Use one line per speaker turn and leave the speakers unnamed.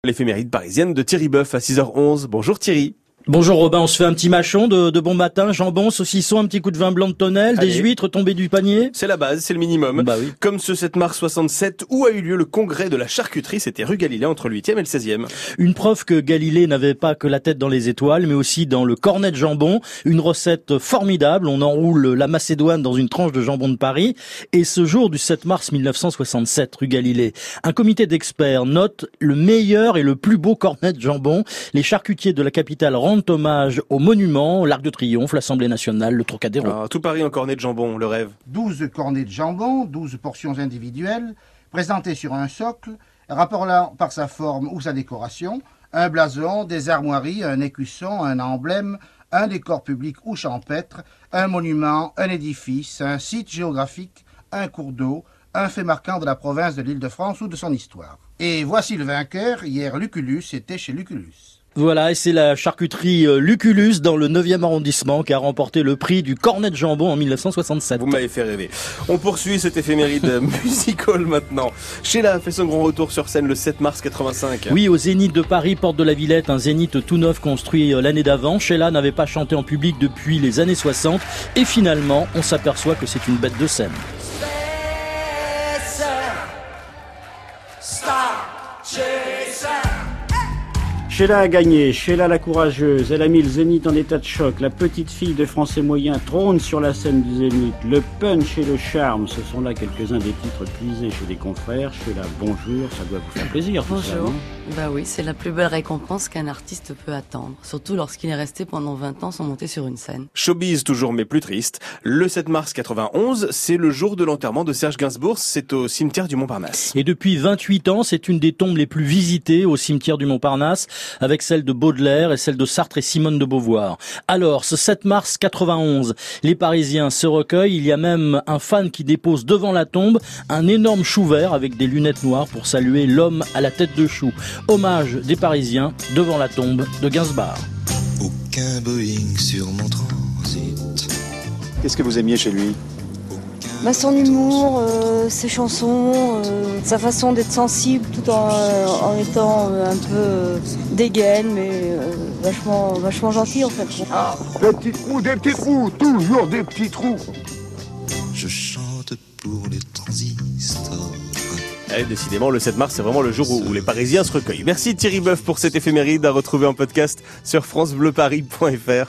L'éphéméride parisienne de Thierry Boeuf à 6h11. Bonjour Thierry.
Bonjour Robin, on se fait un petit mâchon de bon matin, jambon, saucisson, un petit coup de vin blanc de tonnelle, des huîtres tombées du panier.
C'est la base, c'est le minimum.
Bah oui.
Comme ce 7 mars 67 où a eu lieu le congrès de la charcuterie, c'était rue Galilée entre le 8e et le 16e.
Une preuve que Galilée n'avait pas que la tête dans les étoiles, mais aussi dans le cornet de jambon. Une recette formidable, on enroule la macédoine dans une tranche de jambon de Paris. Et ce jour du 7 mars 1967, rue Galilée, un comité d'experts note le meilleur et le plus beau cornet de jambon. Les charcutiers de la capitale rendent hommage aux monuments, l'Arc de Triomphe, l'Assemblée nationale, le Trocadéro.
Tout Paris en cornet de jambon, le rêve.
12 cornets de jambon, 12 portions individuelles, présentées sur un socle, rappelant par sa forme ou sa décoration, un blason, des armoiries, un écusson, un emblème, un décor public ou champêtre, un monument, un édifice, un site géographique, un cours d'eau, un fait marquant de la province de l'Île-de-France ou de son histoire. Et voici le vainqueur, hier Lucullus était chez Lucullus.
Voilà, et c'est la charcuterie Lucullus dans le 9e arrondissement qui a remporté le prix du cornet de jambon en 1967.
Vous m'avez fait rêver. On poursuit cette éphéméride musical maintenant. Sheila fait son grand retour sur scène le 7 mars 85.
Oui, au Zénith de Paris, porte de la Villette, un Zénith tout neuf construit l'année d'avant. Sheila n'avait pas chanté en public depuis les années 60 et finalement, on s'aperçoit que c'est une bête de scène.
Sheila a gagné, Sheila la courageuse, elle a mis le Zénith en état de choc, la petite fille de français moyen trône sur la scène du Zénith, le punch et le charme, ce sont là quelques-uns des titres puisés chez des confrères. Sheila, bonjour, ça doit vous faire plaisir.
Bonjour,
tout ça,
oui, c'est la plus belle récompense qu'un artiste peut attendre, surtout lorsqu'il est resté pendant 20 ans sans monter sur une scène.
Showbiz toujours mais plus triste. Le 7 mars 91, c'est le jour de l'enterrement de Serge Gainsbourg, c'est au cimetière du Montparnasse.
Et depuis 28 ans, c'est une des tombes les plus visitées au cimetière du Montparnasse, avec celle de Baudelaire et celle de Sartre et Simone de Beauvoir. Alors, ce 7 mars 91, les Parisiens se recueillent. Il y a même un fan qui dépose devant la tombe un énorme chou vert avec des lunettes noires pour saluer l'homme à la tête de chou. Hommage des Parisiens devant la tombe de Gainsbourg.
Aucun Boeing sur mon transit.
Qu'est-ce que vous aimiez chez lui ?
Son humour, ses chansons, sa façon d'être sensible tout en étant un peu dégaine, mais vachement gentil en fait.
Ah, des petits trous, toujours des petits trous.
Je chante pour les transistors.
Et décidément, le 7 mars, c'est vraiment le jour où les Parisiens se recueillent. Merci Thierry Boeuf pour cette éphéméride à retrouver en podcast sur francebleuparis.fr.